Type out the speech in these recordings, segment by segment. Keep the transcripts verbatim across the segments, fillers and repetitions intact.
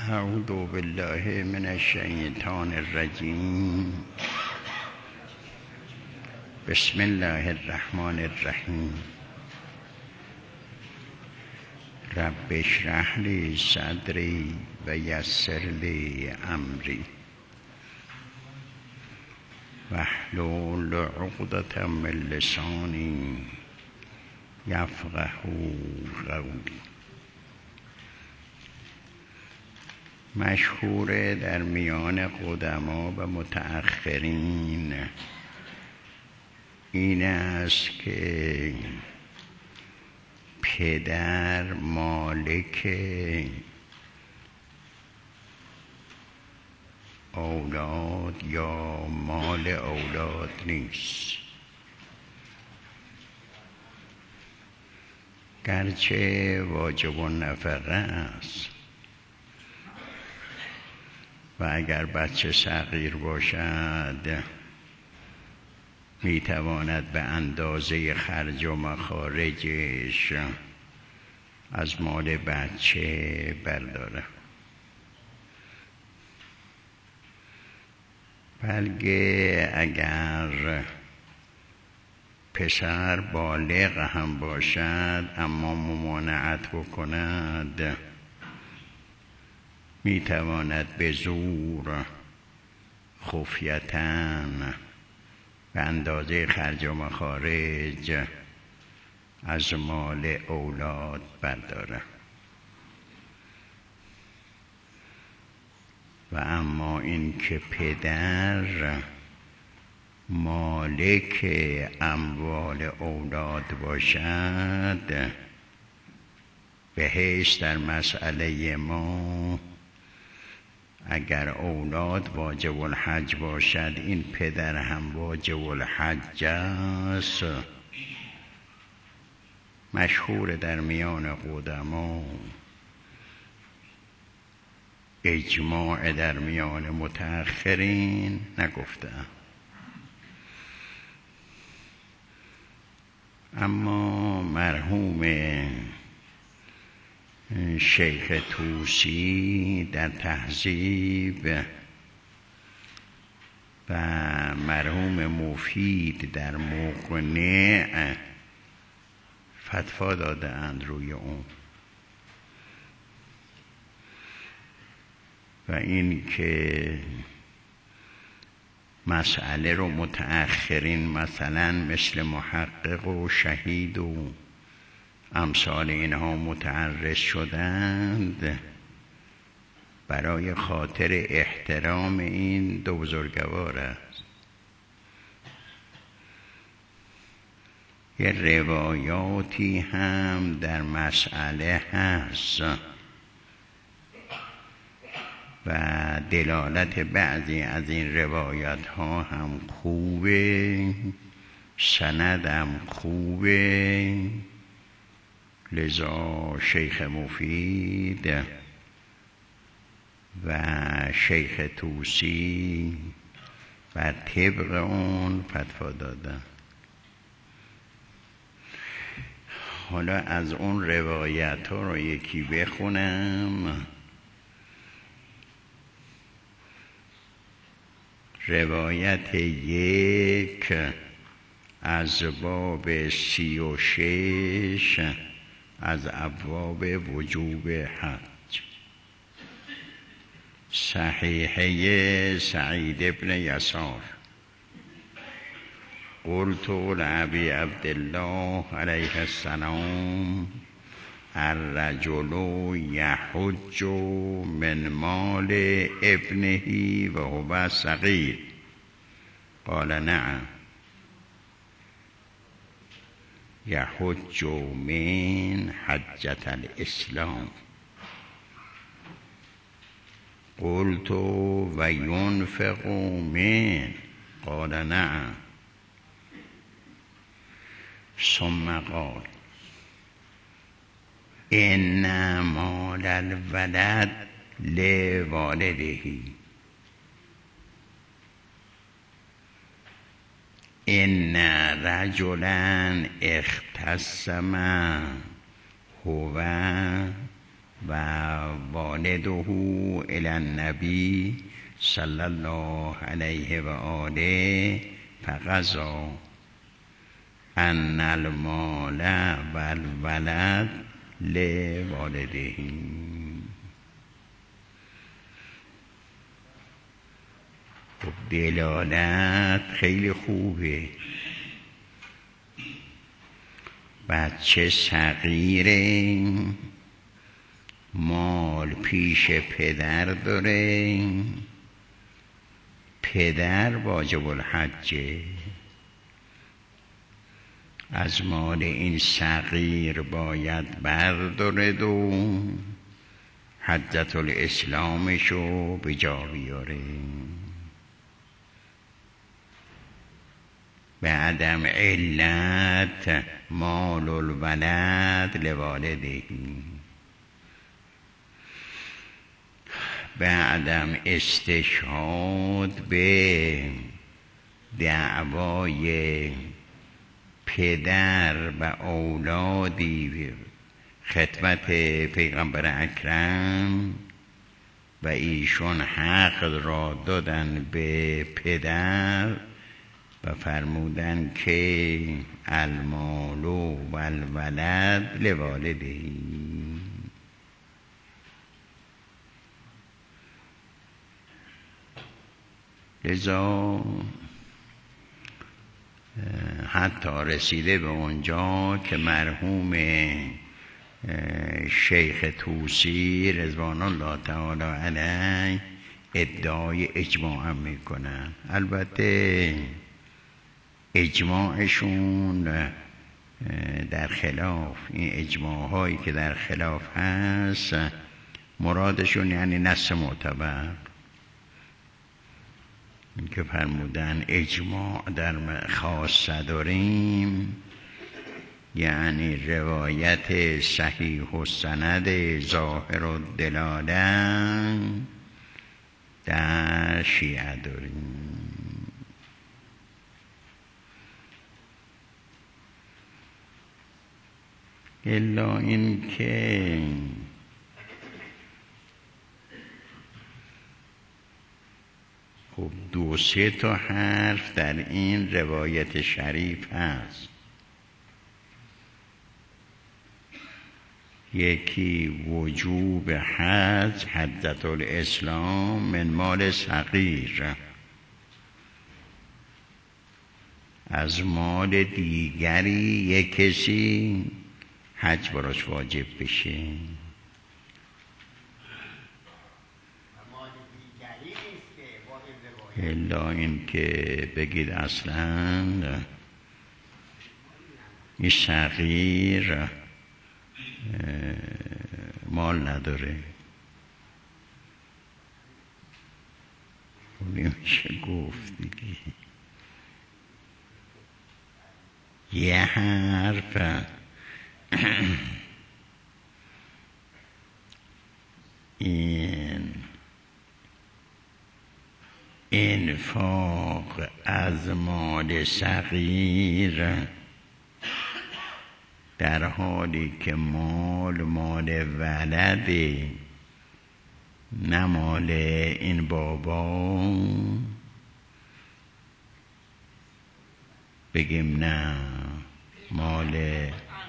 اعوذ بالله من الشیطان الرجیم. بسم الله الرحمن الرحیم. رب اشرح لی صدری و یسر لی امری واحلل عقدة من لسانی یفقهوا قولی. مشهور در میان قدما و متأخرین این است که پدر مالک اولاد یا مال اولاد نیست، گرچه واجب النفقه است و اگر بچه صغیر باشد میتواند به اندازه خرج و مخارجش از مال بچه برداره، بلکه اگر پسر بالغ هم باشد اما ممانعت بکند میتواند به زور خفیتاً به اندازه خرج و مخارج از مال اولاد برداره. و اما این که پدر مالک اموال اولاد باشد، به حیث در مسئله ما اگر اولاد واجب الحج باشد این پدر هم واجب الحج است. مشهور در میان قدما، اجماع در میان متأخرین نگفتم. اما مرحوم شیخ طوسی در تهذیب و مرحوم مفید در مقنع فتوا داده اند روی اون، و این که مسئله رو متأخرین مثلا مثل محقق و شهید و امثال اینها متعرض شدند برای خاطر احترام این دو بزرگوار است. یه روایاتی هم در مسئله هست و دلالت بعضی از این روایات ها هم خوبه، سند هم خوبه. لذا شیخ مفید و شیخ طوسی بر طبق اون فتوا دادن. حالا از اون روایت ها رو یکی بخونم. روایت یک از باب سی و شش از ابواب وجوب حج، صحیحه سعید ابن یسار. قلت لأبی عبدالله علیه السلام الرجل یحج من مال ابنه و هو صغیر؟ قال نعم. یحج من حجة الاسلام. قلت و ینفق من؟ قال نعم. ثم قال ان مال الولد لوالده ان رجلا اختصم هو و والده الی النبی صلی الله علیه و آله فقضا ان المال و الولد لوالده. خب دلالت خیلی خوبه. بچه صغیره، مال پیش پدر داره، پدر واجب الحجه، از مال این صغیر باید بردارد و حجت الاسلامشو به جا بیاره. به عدم علت مال الولد لوالده، به عدم استشهاد به دعوای پدر و اولادی خدمت پیغمبر اکرم و ایشون حق را دادن به پدر و فرمودن که المال و الولد لوالده. لذا حتی رسیده به اونجا که مرحوم شیخ طوسی رضوان الله تعالی علیه ادعای اجماع هم میکنن. البته اجماعشون در خلاف، این اجماع هایی که در خلاف هست مرادشون یعنی نص معتبر، این که فرمودن اجماع در خاصه داریم یعنی روایت صحیح و سند ظاهر و دلاله در شیعه داریم. الا این که خب دو سه تا حرف در این روایت شریف هست. یکی وجوب حج حجت الاسلام من مال صغیر، از مال دیگری یک کسی حج براش واجب بشه. الا این که بگید اصلا این صغیر مال نداره، نمیشه گفت دیگه. یه حرف این انفاق از مال صغیر در حالی که مال مال ولده نه مال این بابا، بگیم نه مال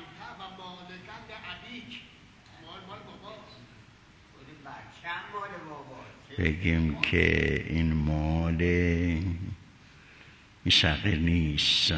بگیم که این مال این صغیر نیست،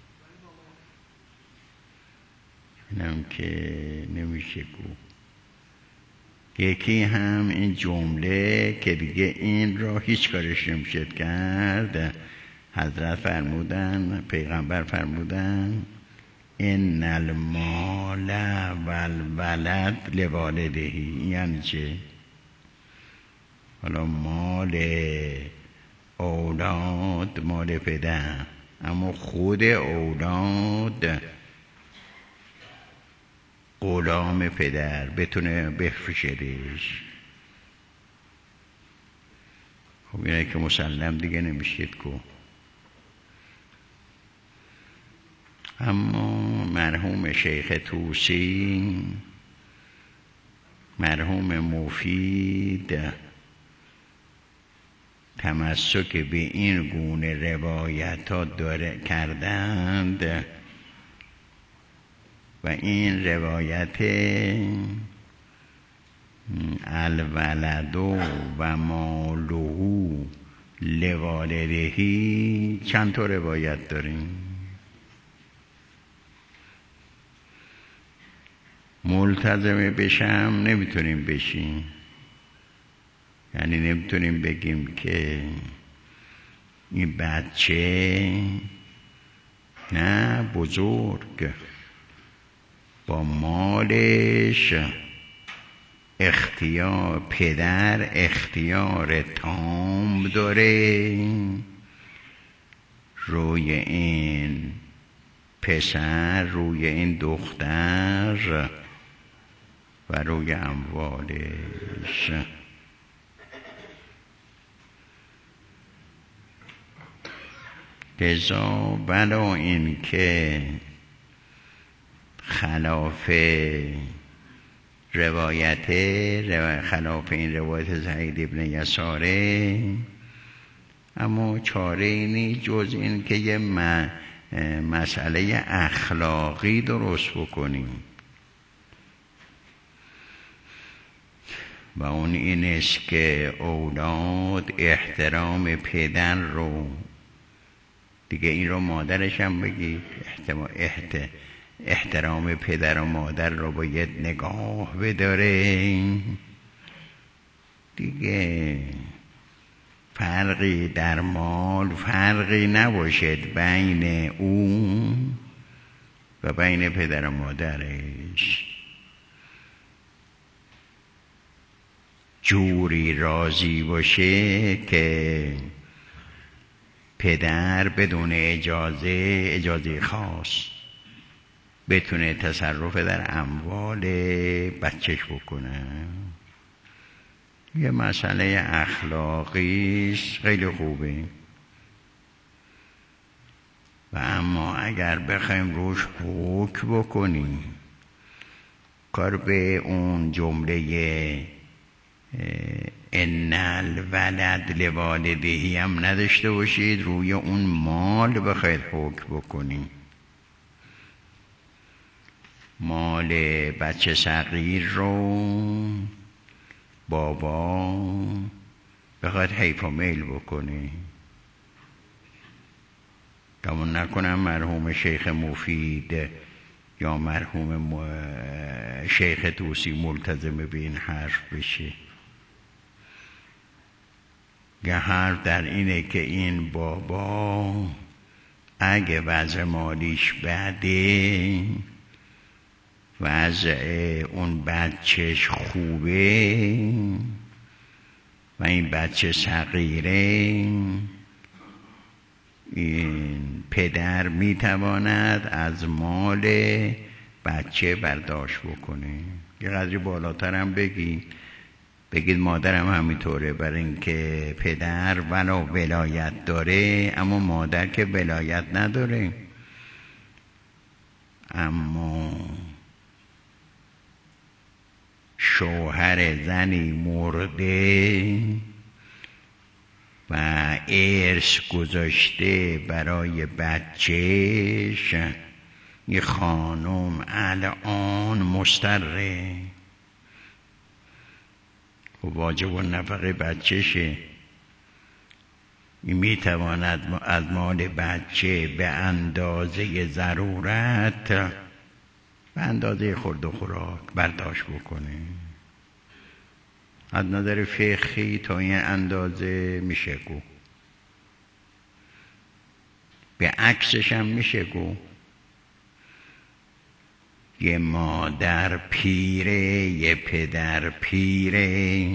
اینم که نمیشه گفت. یکی هم این جمله که دیگه این را هیچ کارش نمیشه کرد، حضرت فرمودن، پیغمبر فرمودن ان المال و الولد لوالده. یعنی چه؟ حالا مال اولاد مال پدر، اما خود اولاد غلام پدر بتونه بفروشدش. خب اینه که مسلم دیگه نمیشید کو. اما مرحوم شیخ طوسی مرحوم مفید تمسک به این گونه روایت ها داره کردند و این روایت الولد و مالو لوالدهی چند تا روایت داریم. ملتزم بشم نمیتونیم بشیم، یعنی نمیتونیم بگیم که این بچه نه بزرگ با مالش اختیار، پدر اختیار تام داره روی این پسر، روی این دختر و روی اموالش. لذا بلا این که خلاف روایت خلاف این روایت سعید ابن یساره، اما چاره اینی جز این که یه مسئله اخلاقی درست بکنیم و اون این است که اولاد احترام پدر رو، دیگه این رو مادرش هم بگید، احترام پدر و مادر رو باید نگاه بداره. دیگه فرقی در مال فرقی نباشد بین اون و بین پدر و مادرش. جوری راضی باشه که پدر بدون اجازه اجازه خاص بتونه تصرف در اموال بچهش بکنه. یه مسئله اخلاقیش خیلی خوبه و اما اگر بخوایم روش حکم بکنیم، کار به اون جمله ان الولد لوالدهی هم نداشته باشید، روی اون مال بخواید حکم بکنیم. مال بچه صغیر رو بابا بخواد حیف و میل بکنه. گمان نکنم مرحوم شیخ مفید یا مرحوم شیخ توسی ملتزم به این حرف بشه. یه حرف در اینه که این بابا اگه وضع مالیش بده، وضع اون بچهش خوبه و این بچه صغیره، این پدر میتواند از مال بچه برداشت بکنه. یه قدری بالاتر هم بگید بگید مادرم همینطوره، برای اینکه پدر ولو ولایت داره اما مادر که ولایت نداره. اما شوهر زنی مرده و ارث گذاشته برای بچهش، یه خانم الان مستره و واجب و نفقه بچهشه، میتواند از مال بچه به اندازه ضرورت، به اندازه خورد و خوراک برداشت بکنه. از نظر فقهی تا این اندازه میشه گو، به عکسش هم میشه گو. یه مادر پیره، یه پدر پیره،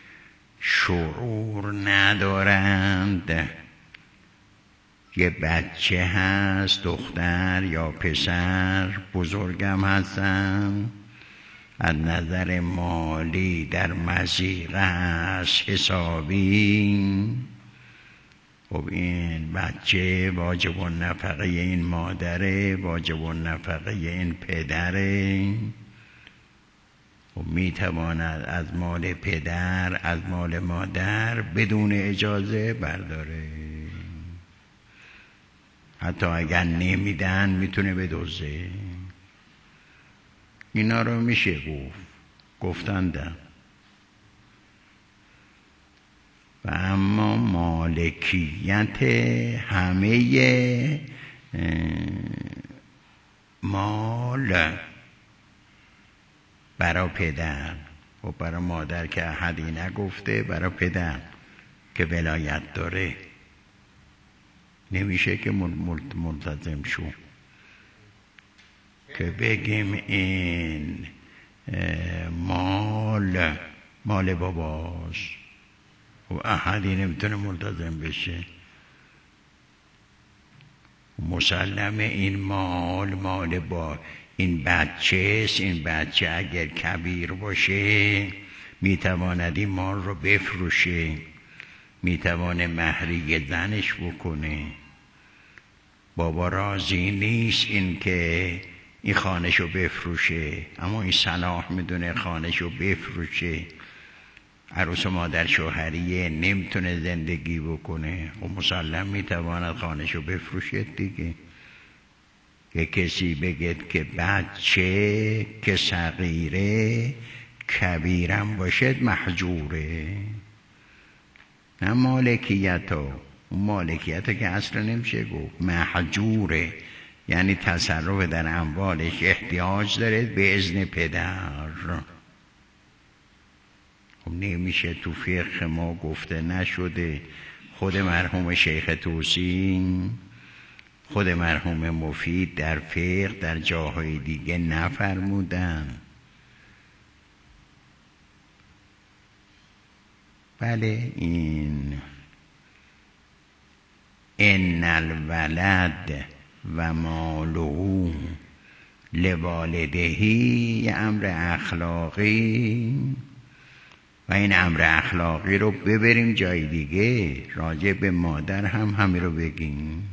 شعور ندارند. یه بچه هست، دختر یا پسر، بزرگم هستن، از نظر مالی در مضیقه هست حسابی. خب این بچه واجب النفقه این مادره، واجب النفقه این پدره. و میتواند از مال پدر از مال مادر بدون اجازه برداره، حتی اگر نمیدن میتونه بدزده. اینا رو میشه گفت، گفتندم. و اما مالکیت همه مال برای پدر و برای مادر که احدی نگفته، برای پدر که ولایت داره نمیشه که ملتزم شو که بگیم این مال مال باباست و احدی نمیتونه ملتزم بشه. مسلمه این مال مال با این بچه است. این بچه اگر کبیر باشه میتواند این مال رو بفروشه، میتوانه مهریه زنش بکنه. بابا راضی نیست این که این خانه‌شو بفروشه، اما این صلاح میدونه خانه‌شو بفروشه. عروس مادر شوهریه نمیتونه زندگی بکنه و مسلم میتواند خانه‌شو بفروشه دیگه. که کسی بگید که بچه که صغیره کبیرم باشد محجوره. نه مالکیت ها، اون مالکیت ها که اصلا نمیشه گفت، محجوره یعنی تصرف در اموالش احتیاج داره به اذن پدر. خب نمیشه، تو فقه ما گفته نشده. خود مرحوم شیخ توسی، خود مرحوم مفید در فقه در جاهای دیگه نفرمودن. بله این ان الولد و ماله لوالدهی یه امر اخلاقی و این امر اخلاقی رو ببریم جای دیگه، راجع به مادر هم همین رو بگیم.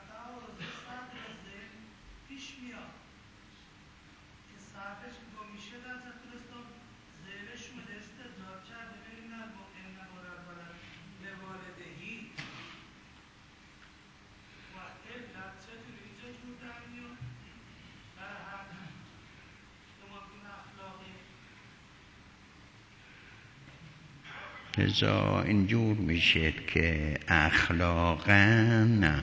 لذا اینجور میشه که اخلاقاً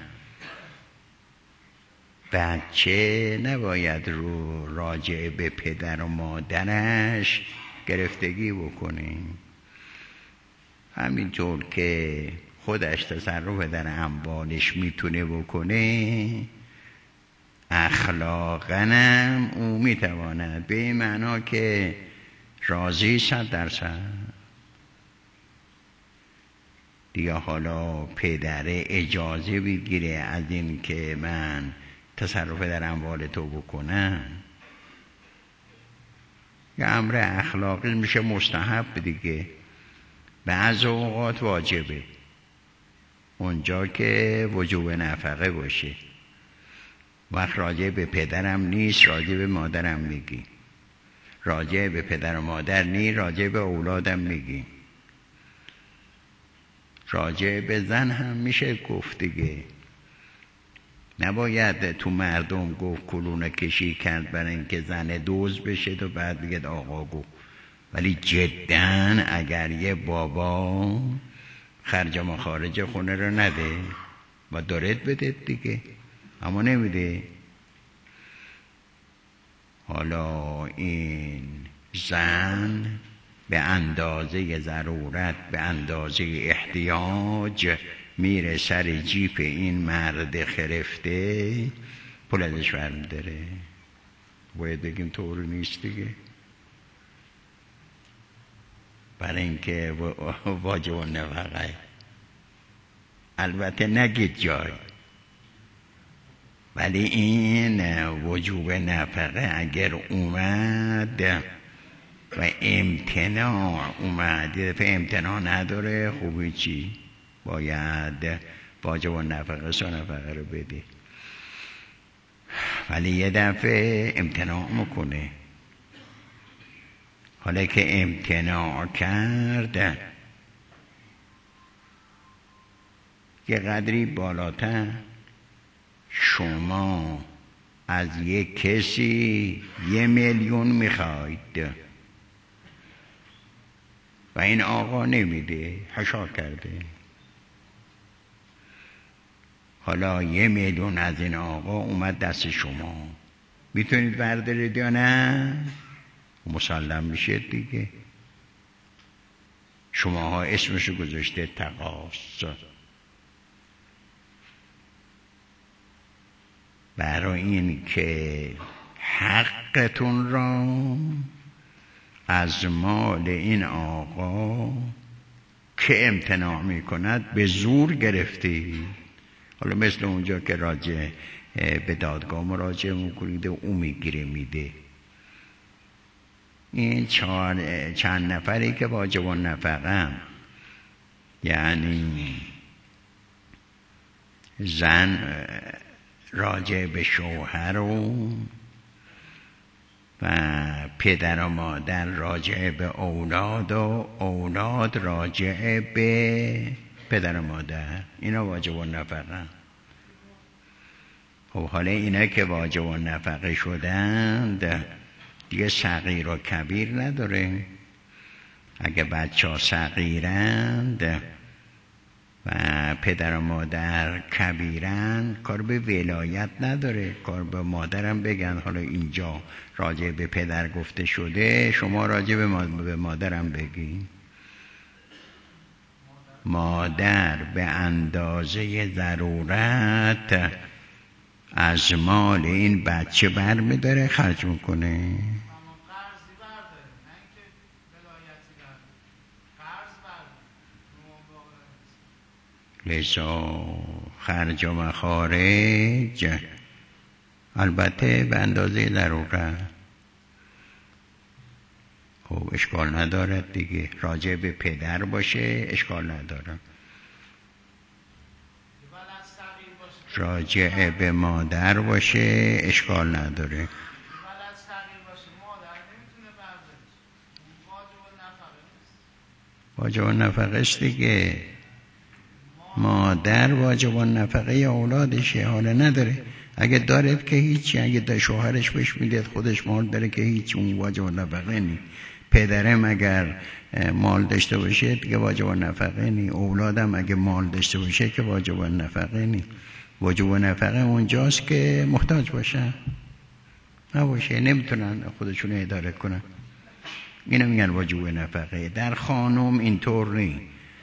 بچه نباید رو راجع به پدر و مادرش گرفتگی بکنیم. همینطور که خودش تصرف در اموالش میتونه بکنه، اخلاقاً او میتواند، به این معنا که راضی صد درصد دیگه. حالا پدر اجازه بگیره از این که من تصرف در اموال تو بکنم، یه امر اخلاقی میشه مستحب دیگه. بعض اوقات واجبه، اونجا که وجوب نفقه باشه. وقت راجع به پدرم نیست، راجع به مادرم میگی. راجع به پدر و مادر نیست، راجع به اولادم میگی. راجع به زن هم میشه گفت دیگه. نباید تو مردم گفت کلونه کشی کرد برای اینکه زن دوز بشه و بعد بگید آقا گفت. ولی جداً اگر یه بابا خرج ما خارج خونه رو نده و دارید بده دیگه، اما نمیده. حالا این زن به اندازه ضرورت، به اندازه احتیاج میره سر جیپ این مرد خرفته، پول ازش برمی‌داره. باید بگیم طور نیست دیگه، برای اینکه واجب النفقه. البته نگید جای، ولی این وجوب نفقه اگر اومد و امتناع اومد، یه دفعه امتناع نداره، خوبی چی؟ باید واجب النفقه سه نفقه رو بده. ولی یه دفعه امتناع میکنه، حالا که امتناع کرد یه قدری بالاتر، شما از یک کسی یه میلیون میخواید و این آقا نمیده، حشا کرده. حالا یه میلیون از این آقا اومد دست شما، میتونید بردارید یا نه؟ مسلم میشه دیگه. شماها اسمشو گذاشته تقاص. برای این که حقتون را از مال این آقا که امتناع میکند به زور گرفتی. حالا مثل اونجا که راجع به دادگاه مراجعه میکنید و او میگیره میده. این چند نفری که واجب النفقه، یعنی زن راجع به شوهر و و پدر و مادر راجع به اولاد و اولاد راجع به پدر و مادر، اینا واجب النفقه. خب حالا اینا که واجب النفقه شدند دیگه صغیر و کبیر نداره. اگه بچه ها صغیرند و پدر و مادر کبیرن، کار به ولایت نداره، کار به مادرم بگن حالا اینجا راجع به پدر گفته شده، شما راجع به مادرم بگین. مادر به اندازه ضرورت از مال این بچه بر می داره خرج میکنه. لذا خرج و مخارج البته به اندازه ضرورت. خب اشکال ندارد دیگه، راجع به پدر باشه اشکال نداره، راجع به مادر باشه اشکال نداره. واجب النفقه است دیگه. مادر واجب النفقه اولادشه، حالا نداره. اگه دارد که هیچی، اگه دا شوهرش بهش میدید خودش مال داره که هیچ، اون واجب النفقه نی. پدرم اگر مال داشته باشه دیگه واجب النفقه نی. اولادم اگه مال داشته باشه که واجب النفقه نی. واجب النفقه اونجاست که محتاج باشه، نباشه نمیتونن خودشون اداره کنن. اینو میگن واجب نفقه. در خانم اینطور نی،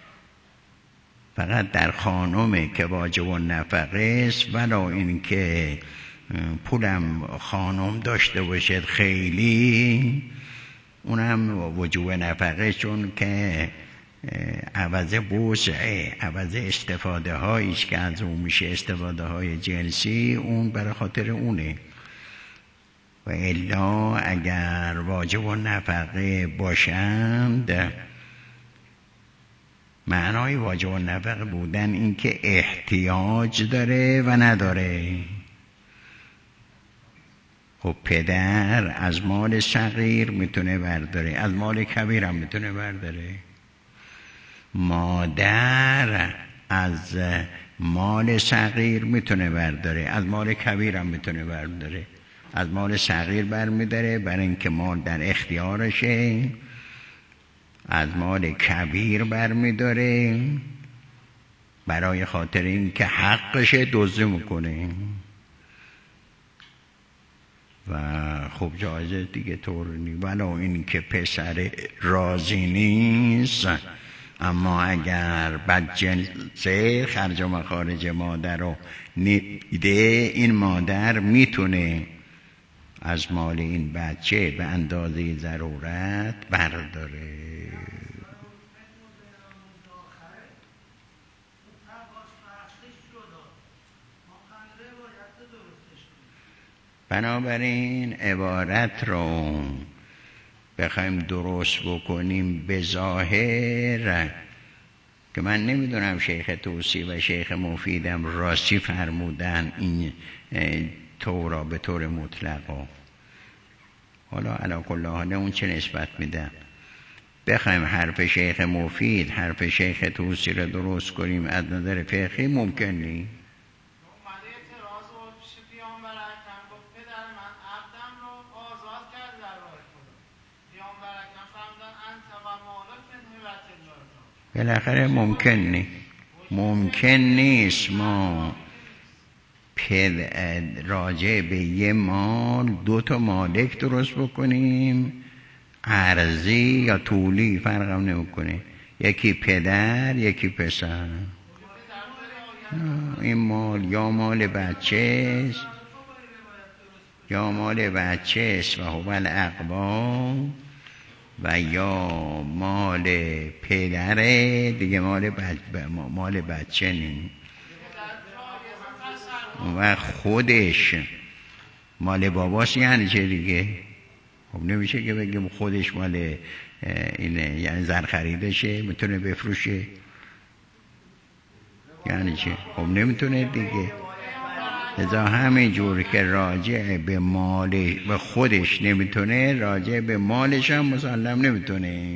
فقط در خانمه که واجب نفقه است، ولا این که پولم خانم داشته باشد خیلی، اونم واجب نفقه، چون که عوض بوسعه، عوض استفاده هاییش که از اون میشه استفاده های جنسی، اون برای خاطر اونه. و الا اگر واجب نفقه باشند، معنای واجب نفقه بودن این که احتیاج داره و نداره. خب پدر از مال صغیر میتونه برداره، از مال کبیر هم میتونه برداره. مادر از مال صغیر میتونه برداره، از مال کبیر هم میتونه برداره. از مال صغیر برمیداره برای اینکه مال در اختیارشه، از مال کبیر برمیداره برای خاطر اینکه حقشه دزدی میکنه. و خب جایزه دیگه طور نی. ولو این که پسر راضی نیست، اما اگر بدجنسه خرج و مخارج مادر رو نیده، این مادر میتونه از مال این بچه به اندازه ضرورت برداره. بنابراین عبارت رو بخوایم درست بکنیم به ظاهر، که من نمیدونم شیخ توسی و شیخ مفیدم راستی فرمودن این طورا به طور مطلقا، حالا علی کل حال اون چه نسبت میدن. بخوایم حرف شیخ مفید، حرف شیخ طوسی رو درست کنیم از نظر فقهی ممکن نیست. بالاخره ممکن نیست ممکن نیست ما راجع به یه مال دو تا مالک درست بکنیم، عرضی یا طولی فرقم نمیکنه، یکی پدر یکی پسر. این مال یا مال بچه است یا مال بچه است و هو الاقبا، و یا مال پدره دیگه، مال بچه مال بچه نیست. و خودش مال باباست یعنی چه دیگه؟ خب نمیشه که بگیم خودش مال اینه، یعنی زر خریدشه میتونه بفروشه یعنی چه؟ خب نمیتونه دیگه. لذا همین جور که راجع به مال به خودش نمیتونه، راجع به مالش هم مسلم نمیتونه.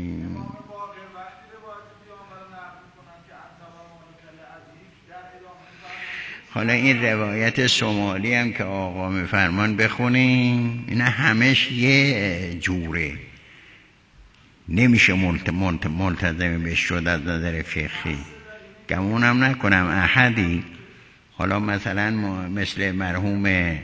حالا این روایت شمالی هم که آقا میفرمان بخونیم، اینا همش یه جوره، نمیشه ملت ملت ملتزم بهش شد از نظر فقهی. گمونم نکنم احدی، حالا مثلا مثل مرحوم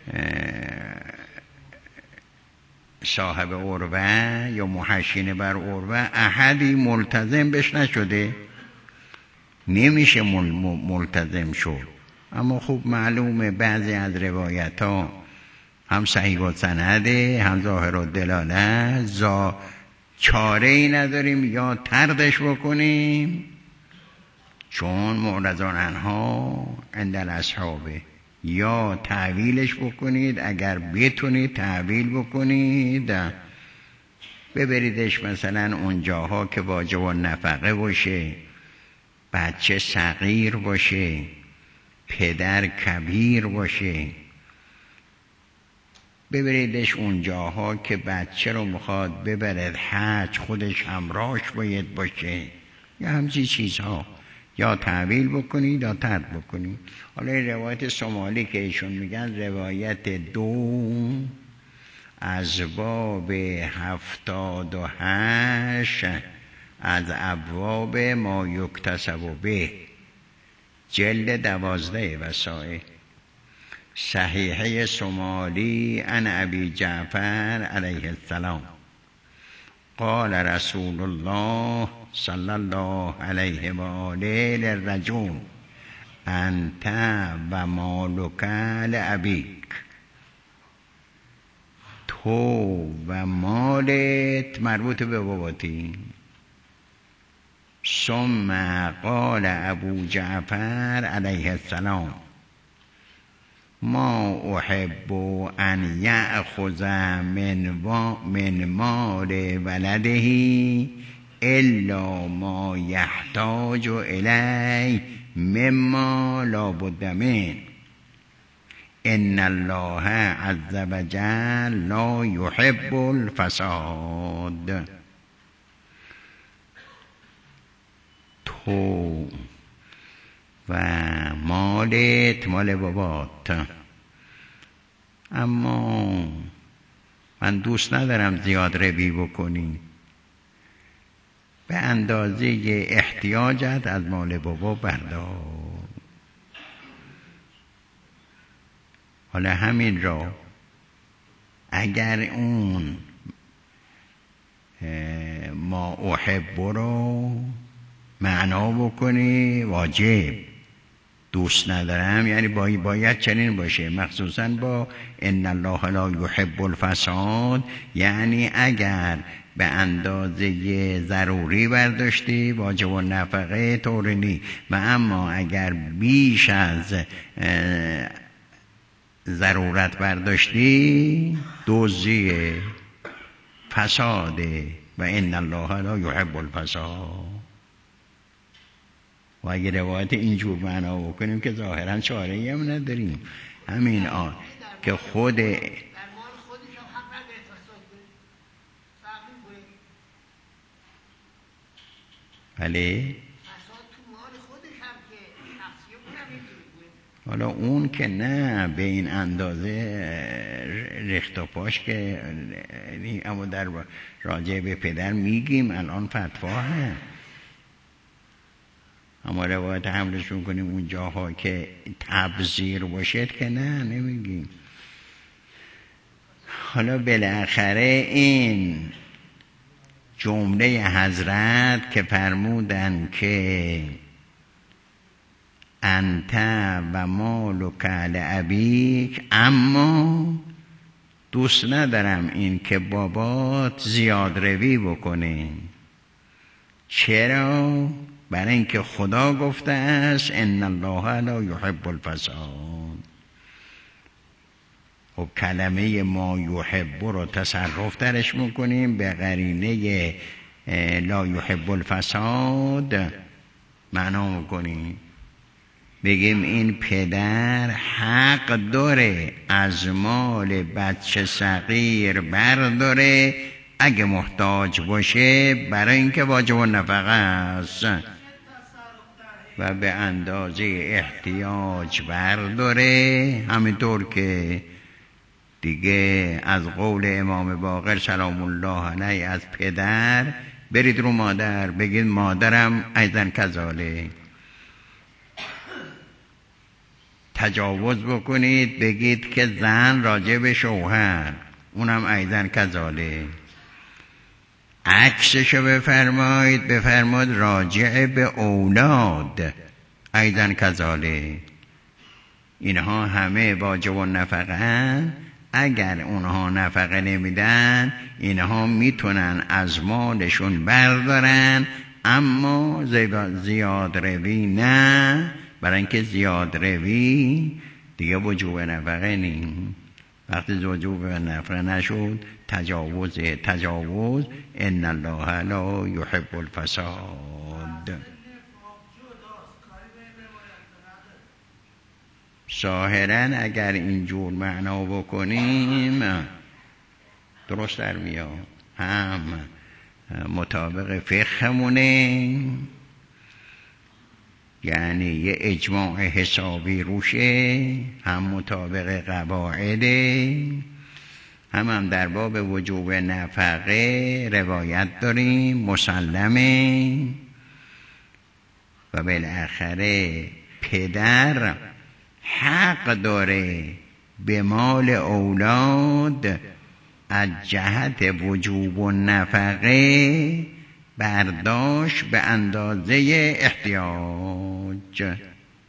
صاحب عروه یا محشین بر عروه، احدی ملتزم بهش نشده، نمیشه مل ملتزم شد. اما خوب معلومه بعضی از روایت ها هم صحیح و سنده هم ظاهر و دلاله، زا چاره ای نداریم یا طردش بکنیم، چون معرضان عنها عند الاصحابه، یا تعویلش بکنید اگر بتونید تعویل بکنید، ببریدش مثلا اونجاها که واجب و نفقه باشه، بچه صغیر باشه، پدر کبیر باشه، ببریدش اونجاها که بچه رو میخواد ببرد حج، خودش همراهش باید باشه، یا همچی چیزها، یا تعویل بکنید یا طرد بکنید. حالا این روایت شمالی که ایشون میگن روایت دو از باب هفتاد و هشت از ابواب ما یکتسب به، جلد دوازده وسائل، صحیحه شمالی عن ابی جعفر علیه السلام قال رسول الله صلی الله علیه و آله للرجل انت و مالک لابیک، تو و مالت مربوط به باباتی. ثم قال ابو جعفر علیه السلام ما احب ان یأخذ من من مال ولده الا ما یحتاج الیه مما لا بد منه، ان الله عز وجل لا يحب الفساد. تو و مالت مال بابات. اما من دوست ندارم زیاد روی بکنی، به اندازه احتیاجت از مال بابا بردار. حالا همین را اگر اون ما احب رو معنا بکنی واجب، دوست ندارم یعنی باید چنین باشه، مخصوصا با ان الله لا يحب الفساد، یعنی اگر به اندازه ضروری برداشتی واجب و نفقه طوری نی، و اما اگر بیش از ضرورت برداشتی دزدی فساده، و ان الله لا يحب الفساد. و اگه روایت اینجور معنا بکنیم که ظاهرا چاره‌ای هم نداریم، همین آن که خود بله حالا اون که نه به این اندازه ریخت و پاش که، اما در راجع به پدر میگیم الان فتوا هست، اما روایت حملشون کنیم اون جاها که تبذیر باشد که نه نمیگیم. حالا بالاخره این جمله حضرت که فرمودن که انت و مالک لابیک، اما دوست ندارم این که بابات زیاد روی بکنه. چرا؟ برای اینکه خدا گفته است ان الله لا یحب الفساد. و کلمه ما یحب رو تصرف درش میکنیم به قرینه لا یحب الفساد معنا میکنیم، بگیم این پدر حق داره از مال بچه صغیر برداره اگه محتاج باشه، برای اینکه واجب النفقه است، و به اندازه احتیاج برداره. همینطور که دیگه از قول امام باقر سلام الله علیه از پدر برید رو مادر بگید مادرم ایضا کذاله. تجاوز بکنید بگید که زن راجع به شوهر اونم ایضا کذاله. عکسشو بفرمایید بفرمایید راجع به اولاد ایضا کذاله. اینها همه واجب النفقه. اگر اونها نفقه نمیدن اینها میتونن از مالشون بردارن، اما زیاد روی نه، برای اینکه زیاد روی دیگه وجوب نفقه نیم. وقتی وجوب نفقه نشد تجاوز تجاوز ان الله لا یحب الفساد. ظاهراً اگر اینجور معنا بکنیم درست در میاد، هم مطابق فقهمونه، یعنی یه اجماع حسابی روشه، هم مطابق قواعده، هم هم در باب وجوب نفقه روایت داریم مسلمه. و بالاخره پدر حق داره به مال اولاد از جهت وجوب و نفقه برداشت به اندازه احتیاج.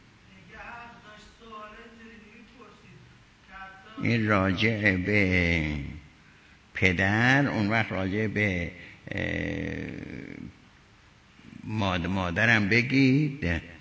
این راجع به پدر، اون وقت راجع به مادرم بگید،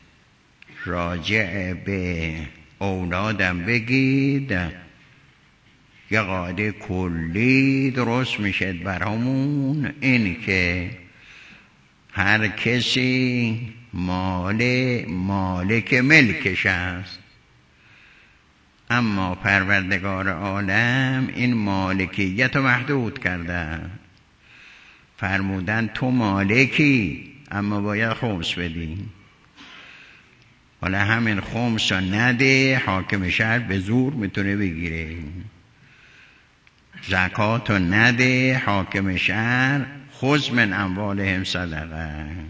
راجع به اولادم بگید، یه قاعده کلی درست میشه برامون، این که هر کسی مال مالک ملکش است، اما پروردگار عالم این مالکیت رو محدود کرده، فرمودن تو مالکی اما باید خمس بدی. حالا همین خمس رو نده، حاکم شهر به زور میتونه بگیره. زکات رو نده، حاکم شهر خذ من اموالهم صدقه،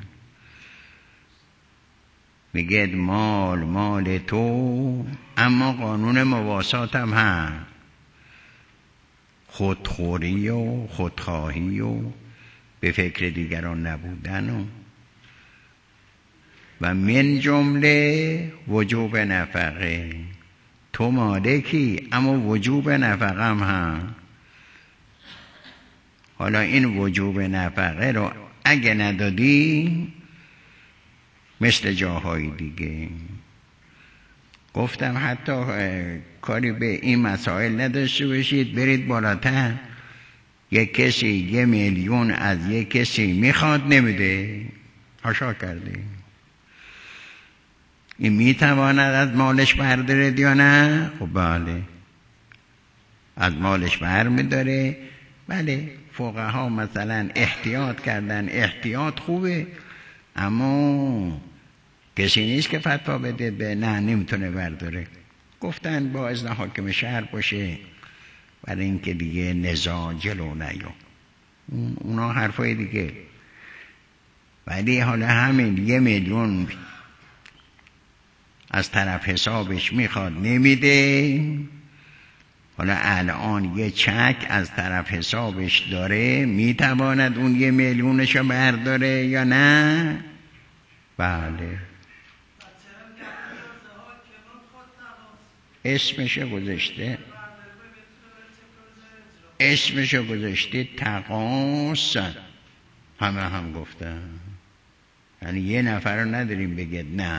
میگه مال مال تو، اما قانون مواسات هم هست، خودخوری و خودخواهی و به فکر دیگران نبودن و و من جمله وجوب نفقه. تو مالکی اما وجوب نفقه هم هم. حالا این وجوب نفقه رو اگه ندادی مثل جاهای دیگه، گفتم حتی کاری به این مسائل نداشته باشید، برید بالاتر، یک کسی یه میلیون از یک کسی میخواد نمیده، حاشا کرده، این میتواند از مالش برداره یا نه؟ خب بله از مالش بر میداره. بله فقها مثلا احتیاط کردن، احتیاط خوبه، اما کسی نیست که فتوا بده به نه نمیتونه برداره. گفتن با اذن حاکم شهر باشه برای اینکه دیگه نزاع جلو نیا. اونا حرفای دیگه. ولی حالا همین یه میلیون از طرف حسابش میخواد نمیده، حالا الان یه چک از طرف حسابش داره، میتواند اون یه میلیونشو برداره یا نه؟ بله. اسمشو گذاشته اسمشو گذاشته تقاص. همه هم گفتن، یعنی یه نفر رو نداریم بگید نه.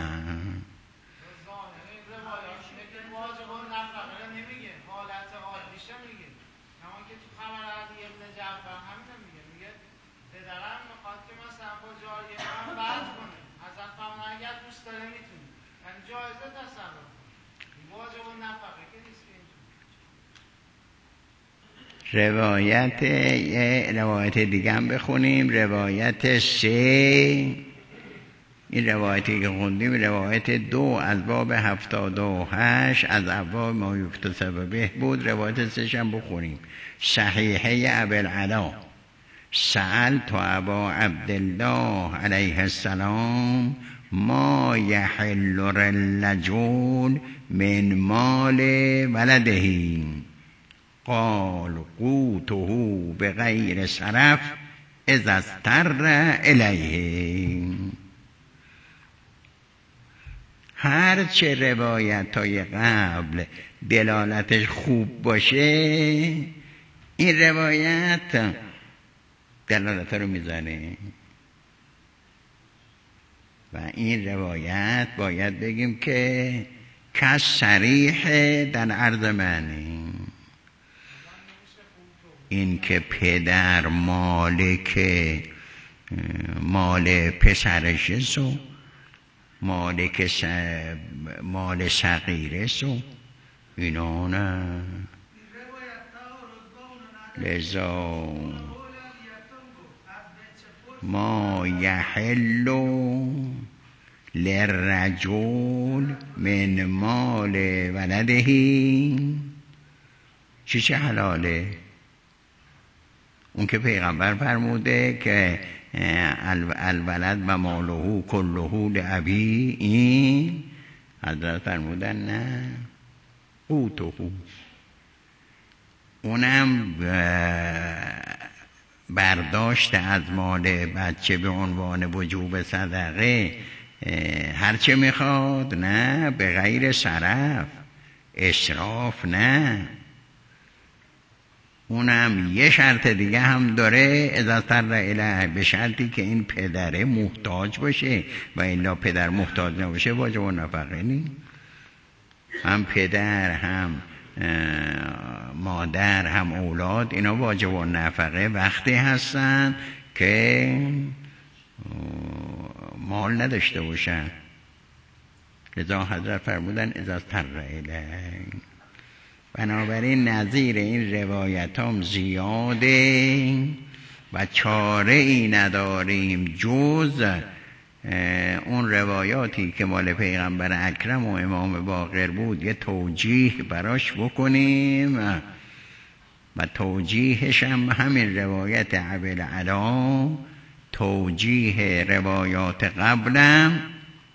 روایت یه روایت دیگه هم بخونیم. روایت سه، این روایتی که خوندیم روایت دو از باب هفتاد و هشت از ابواب ما یکتسب به بود. روایت سهش هم بخونیم. صحیحه ابوالعلا سألت ابا عبدالله علیه السلام ما یحل الرجل من مال ولده قال قوته بغیر صرف اذا استر الیه. هر چه روایت های قبل دلالتش خوب باشه، این روایت دلالت رو میزنه و این روایت باید بگیم که کس صریح در عرض معنی. این که پدر مالک مال پسرش سو مالک س... مال صغیره سو اینا نه. لذا ما یحل للرجل من مال ولده، چی چه حلاله؟ اون که پیغمبر فرموده که الولد و ماله کله لابی، این حضرت فرمودن نه قوته، اونم برداشت از مال بچه به عنوان وجوب صدقه هرچه میخواد، نه به غیر صرف، اسراف نه. اونم یه شرط دیگه هم داره، اذا اضطر الیه، به شرطی که این پدره محتاج باشه و الا پدر محتاج نباشه واجب النفقه نیست. هم پدر هم مادر هم اولاد اینا واجب النفقه وقتی هستن که مال نداشته باشن. لذا حضرت فرمودن اذا اضطر الیه. بنابراین نظیر این روایت هم زیاده و چاره ای نداریم جز اون روایاتی که مال پیغمبر اکرم و امام باقر بود یه توجیه براش بکنیم و توجیهش هم همین روایت ابوالعلا توجیه روایات قبلم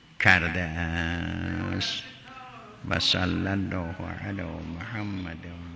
کرده است. و صلی الله علی محمد